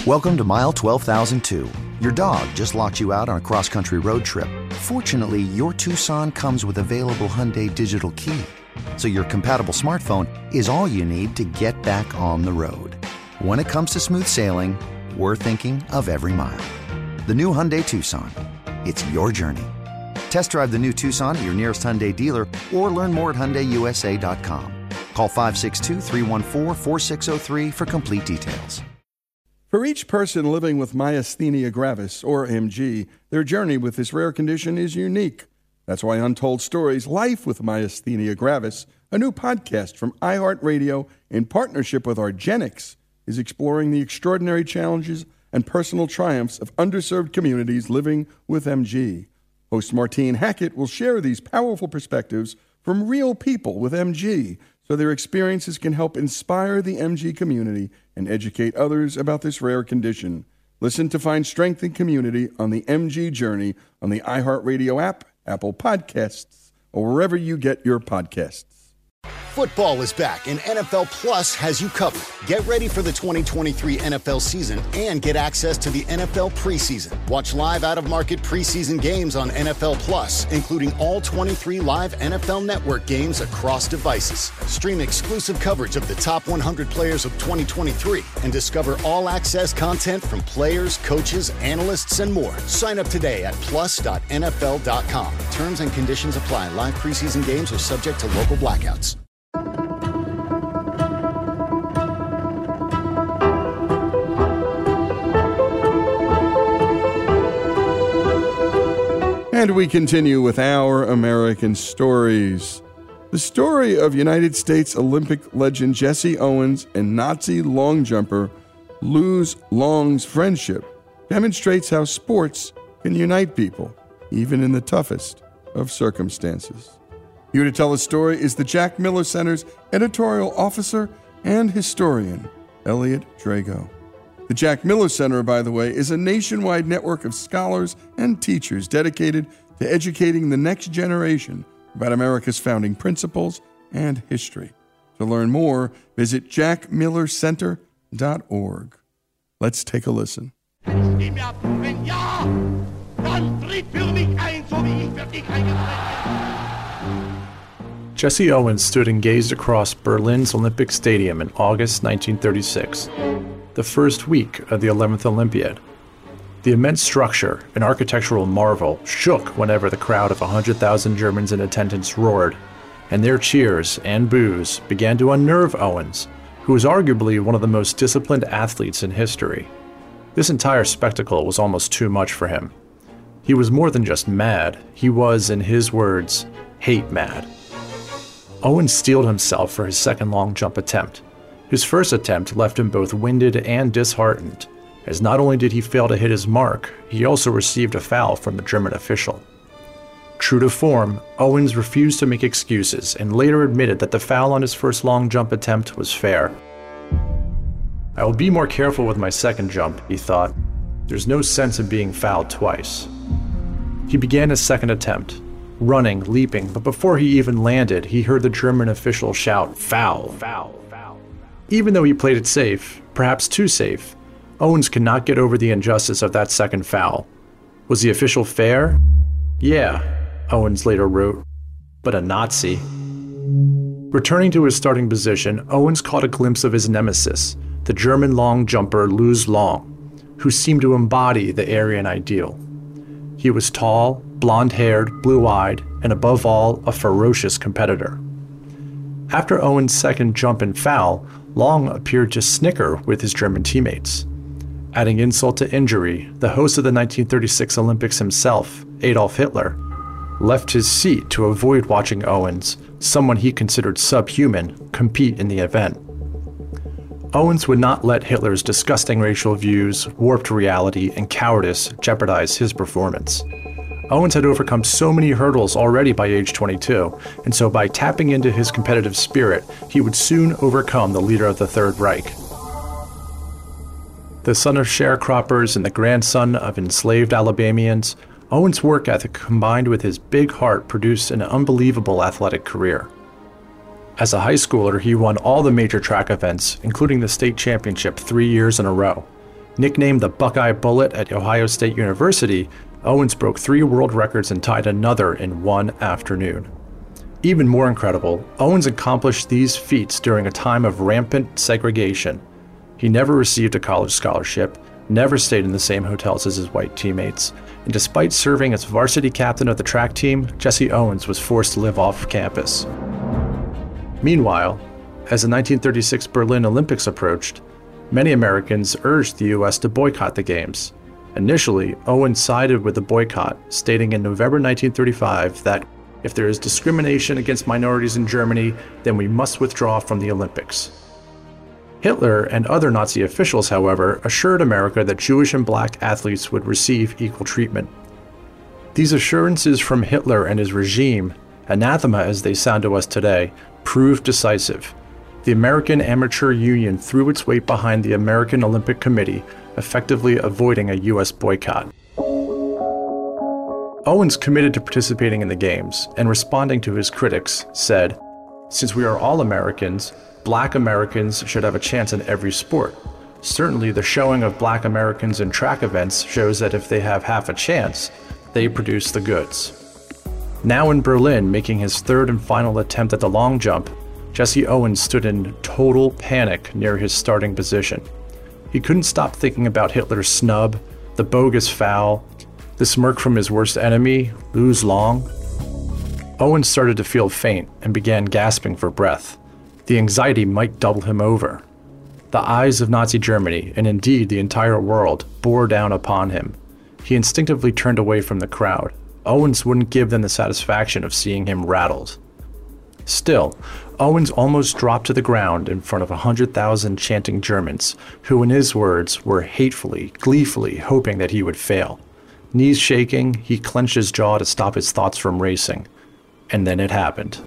Welcome to mile 12,002. Your dog just locked you out on a cross-country road trip. Fortunately, your Tucson comes with available Hyundai Digital Key. So your compatible smartphone is all you need to get back on the road. When it comes to smooth sailing, we're thinking of every mile. The new Hyundai Tucson. It's your journey. Test drive the new Tucson at your nearest Hyundai dealer or learn more at HyundaiUSA.com. Call 562-314-4603 for complete details. For each person living with myasthenia gravis, or MG, their journey with this rare condition is unique. That's why Untold Stories, Life with Myasthenia Gravis, a new podcast from iHeartRadio in partnership with argenx, is exploring the extraordinary challenges and personal triumphs of underserved communities living with MG. Host Martine Hackett will share these powerful perspectives from real people with MG, so their experiences can help inspire the MG community and educate others about this rare condition. Listen to find strength and community on the MG journey on the iHeartRadio app, Apple Podcasts, or wherever you get your podcasts. Football is back, and NFL Plus has you covered. Get ready for the 2023 NFL season and get access to the NFL preseason. Watch live out-of-market preseason games on NFL Plus, including all 23 live NFL Network games across devices. Stream exclusive coverage of the top 100 players of 2023 and discover all-access content from players, coaches, analysts, and more. Sign up today at plus.nfl.com. Terms and conditions apply. Live preseason games are subject to local blackouts. And we continue with our American stories. The story of United States Olympic legend Jesse Owens and Nazi long jumper Luz Long's friendship demonstrates how sports can unite people, even in the toughest of circumstances. Here to tell the story is the Jack Miller Center's editorial officer and historian, Elliot Drago. The Jack Miller Center, by the way, is a nationwide network of scholars and teachers dedicated to educating the next generation about America's founding principles and history. To learn more, visit jackmillercenter.org. Let's take a listen. Jesse Owens stood and gazed across Berlin's Olympic Stadium in August 1936. The first week of the 11th Olympiad. The immense structure, an architectural marvel, shook whenever the crowd of 100,000 Germans in attendance roared, and their cheers and boos began to unnerve Owens, who was arguably one of the most disciplined athletes in history. This entire spectacle was almost too much for him. He was more than just mad, he was, in his words, hate mad. Owens steeled himself for his second long jump attempt. His first attempt left him both winded and disheartened, as not only did he fail to hit his mark, he also received a foul from the German official. True to form, Owens refused to make excuses and later admitted that the foul on his first long jump attempt was fair. I will be more careful with my second jump, he thought. There's no sense in being fouled twice. He began his second attempt, running, leaping, but before he even landed, he heard the German official shout, "Foul, foul, foul." Even though he played it safe, perhaps too safe, Owens could not get over the injustice of that second foul. Was the official fair? Yeah, Owens later wrote, but a Nazi. Returning to his starting position, Owens caught a glimpse of his nemesis, the German long jumper Luz Long, who seemed to embody the Aryan ideal. He was tall, blonde-haired, blue-eyed, and above all, a ferocious competitor. After Owens' second jump and foul, Long appeared to snicker with his German teammates. Adding insult to injury, the host of the 1936 Olympics himself, Adolf Hitler, left his seat to avoid watching Owens, someone he considered subhuman, compete in the event. Owens would not let Hitler's disgusting racial views, warped reality, and cowardice jeopardize his performance. Owens had overcome so many hurdles already by age 22, and so by tapping into his competitive spirit, he would soon overcome the leader of the Third Reich. The son of sharecroppers and the grandson of enslaved Alabamians, Owens' work ethic combined with his big heart produced an unbelievable athletic career. As a high schooler, he won all the major track events, including the state championship 3 years in a row. Nicknamed the Buckeye Bullet at Ohio State University, Owens broke 3 world records and tied another in one afternoon. Even more incredible, Owens accomplished these feats during a time of rampant segregation. He never received a college scholarship, never stayed in the same hotels as his white teammates, and despite serving as varsity captain of the track team, Jesse Owens was forced to live off campus. Meanwhile, as the 1936 Berlin Olympics approached, many Americans urged the U.S. to boycott the Games. Initially, Owens sided with the boycott, stating in November 1935 that if there is discrimination against minorities in Germany, then we must withdraw from the Olympics. Hitler and other Nazi officials, however, assured America that Jewish and black athletes would receive equal treatment. These assurances from Hitler and his regime, anathema as they sound to us today, proved decisive. The American Amateur Union threw its weight behind the American Olympic Committee, effectively avoiding a U.S. boycott. Owens committed to participating in the Games, and responding to his critics, said, "Since we are all Americans, black Americans should have a chance in every sport. Certainly the showing of black Americans in track events shows that if they have half a chance, they produce the goods." Now in Berlin, making his 3rd and final attempt at the long jump, Jesse Owens stood in total panic near his starting position. He couldn't stop thinking about Hitler's snub, the bogus foul, the smirk from his worst enemy, Louis Long. Owens started to feel faint and began gasping for breath. The anxiety might double him over. The eyes of Nazi Germany, and indeed the entire world, bore down upon him. He instinctively turned away from the crowd. Owens wouldn't give them the satisfaction of seeing him rattled. Still, Owens almost dropped to the ground in front of 100,000 chanting Germans, who in his words were hatefully, gleefully hoping that he would fail. Knees shaking, he clenched his jaw to stop his thoughts from racing. And then it happened.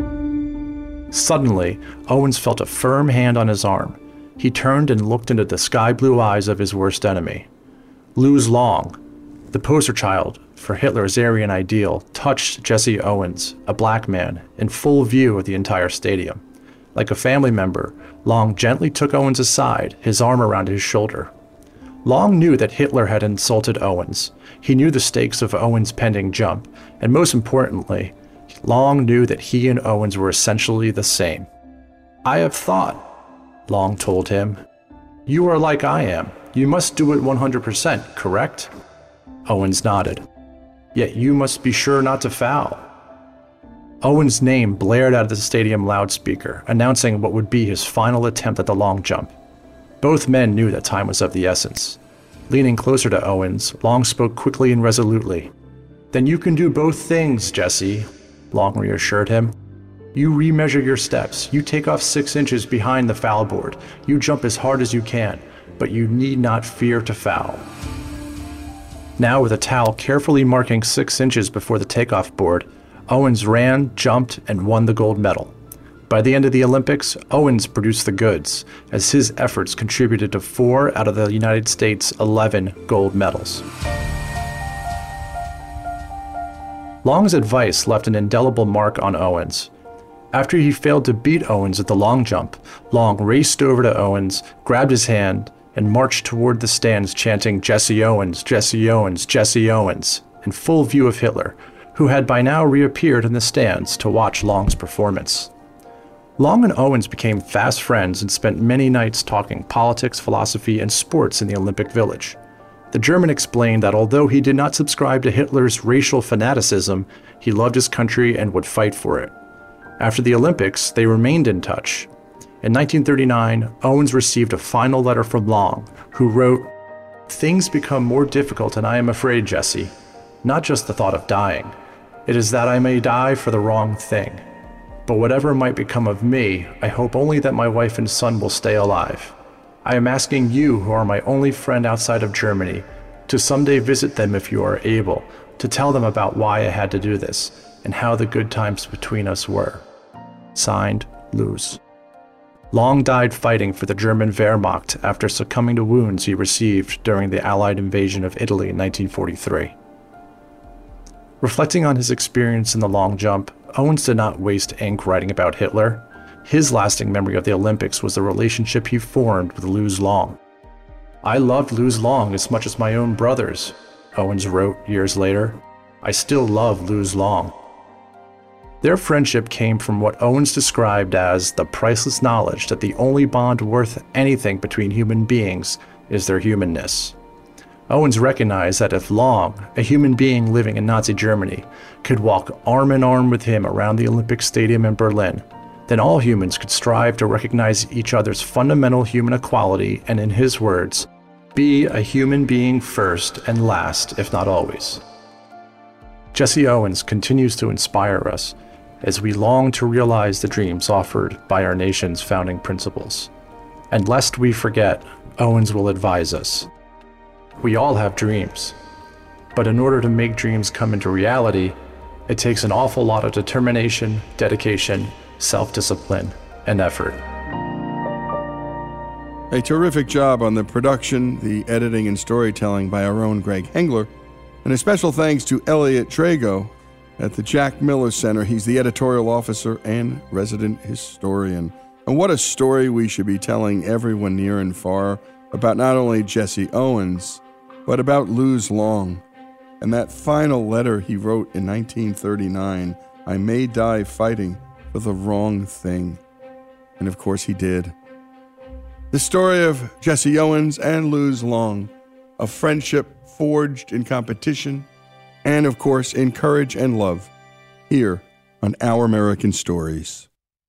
Suddenly, Owens felt a firm hand on his arm. He turned and looked into the sky-blue eyes of his worst enemy. Louis Long, the poster child for Hitler's Aryan ideal, touched Jesse Owens, a black man, in full view of the entire stadium. Like a family member, Long gently took Owens aside, his arm around his shoulder. Long knew that Hitler had insulted Owens. He knew the stakes of Owens' pending jump, and most importantly, Long knew that he and Owens were essentially the same. "I have thought," Long told him. "You are like I am. You must do it 100%, correct?" Owens nodded. "Yet you must be sure not to foul." Owens' name blared out of the stadium loudspeaker, announcing what would be his final attempt at the long jump. Both men knew that time was of the essence. Leaning closer to Owens, Long spoke quickly and resolutely. "Then you can do both things, Jesse," Long reassured him. "You remeasure your steps, you take off 6 inches behind the foul board, you jump as hard as you can, but you need not fear to foul." Now with a towel carefully marking 6 inches before the takeoff board, Owens ran, jumped, and won the gold medal. By the end of the Olympics, Owens produced the goods, as his efforts contributed to 4 out of the United States' 11 gold medals. Long's advice left an indelible mark on Owens. After he failed to beat Owens at the long jump, Long raced over to Owens, grabbed his hand, and marched toward the stands chanting "Jesse Owens, Jesse Owens, Jesse Owens," in full view of Hitler, who had by now reappeared in the stands to watch Long's performance. Long and Owens became fast friends and spent many nights talking politics, philosophy, and sports in the Olympic Village. The German explained that although he did not subscribe to Hitler's racial fanaticism, he loved his country and would fight for it. After the Olympics, they remained in touch. In 1939, Owens received a final letter from Long, who wrote, "Things become more difficult and I am afraid, Jesse. Not just the thought of dying. It is that I may die for the wrong thing. But whatever might become of me, I hope only that my wife and son will stay alive. I am asking you, who are my only friend outside of Germany, to someday visit them if you are able, to tell them about why I had to do this, and how the good times between us were." Signed, Louis. Long died fighting for the German Wehrmacht after succumbing to wounds he received during the Allied invasion of Italy in 1943. Reflecting on his experience in the long jump, Owens did not waste ink writing about Hitler. His lasting memory of the Olympics was the relationship he formed with Louis Long. I loved Luz Long as much as my own brothers, Owens wrote years later. I still love Luz Long. Their friendship came from what Owens described as the priceless knowledge that the only bond worth anything between human beings is their humanness. Owens recognized that if Long, a human being living in Nazi Germany, could walk arm in arm with him around the Olympic Stadium in Berlin, then all humans could strive to recognize each other's fundamental human equality and, in his words, be a human being first and last, if not always. Jesse Owens continues to inspire us as we long to realize the dreams offered by our nation's founding principles. And lest we forget, Owens will advise us. We all have dreams, but in order to make dreams come into reality, it takes an awful lot of determination, dedication, self-discipline, and effort. A terrific job on the production, the editing, and storytelling by our own Greg Hengler. And a special thanks to Elliot Trago at the Jack Miller Center. He's the editorial officer and resident historian. And what a story we should be telling everyone near and far about not only Jesse Owens, but about Luz Long. And that final letter he wrote in 1939, I may die fighting for the wrong thing. And of course he did. The story of Jesse Owens and Luz Long, a friendship forged in competition, and of course in courage and love, here on Our American Stories.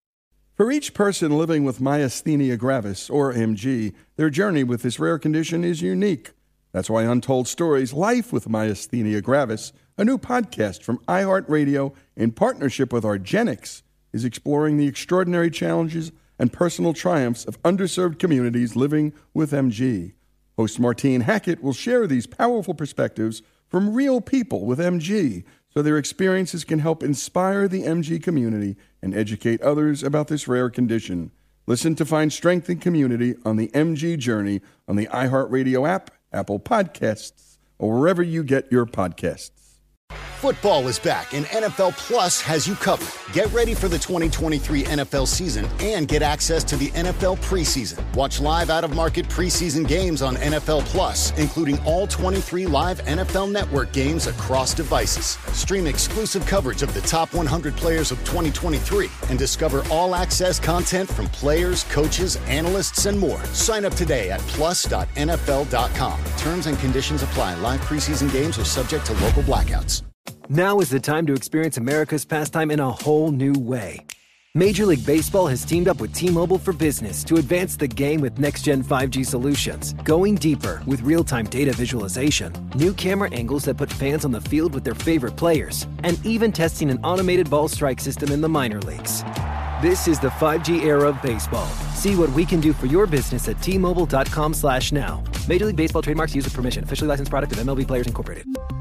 For each person living with myasthenia gravis, or MG, their journey with this rare condition is unique. That's why Untold Stories, Life with Myasthenia Gravis, a new podcast from iHeartRadio in partnership with argenx, is exploring the extraordinary challenges and personal triumphs of underserved communities living with MG. Host Martine Hackett will share these powerful perspectives from real people with MG, so their experiences can help inspire the MG community and educate others about this rare condition. Listen to find strength and community on the MG journey on the iHeartRadio app, Apple Podcasts, or wherever you get your podcasts. Football is back, and NFL Plus has you covered. Get ready for the 2023 NFL season and get access to the NFL preseason. Watch live out-of-market preseason games on NFL Plus, including all 23 live NFL Network games across devices. Stream exclusive coverage of the top 100 players of 2023 and discover all-access content from players, coaches, analysts, and more. Sign up today at plus.nfl.com. Terms and conditions apply. Live preseason games are subject to local blackouts. Now is the time to experience America's pastime in a whole new way. Major League Baseball has teamed up with T-Mobile for Business to advance the game with next-gen 5G solutions. Going deeper with real-time data visualization, new camera angles that put fans on the field with their favorite players, and even testing an automated ball strike system in the minor leagues. This is the 5G era of baseball. See what we can do for your business at T-Mobile.com/now. Major League Baseball trademarks used with permission. Officially licensed product of MLB Players Incorporated.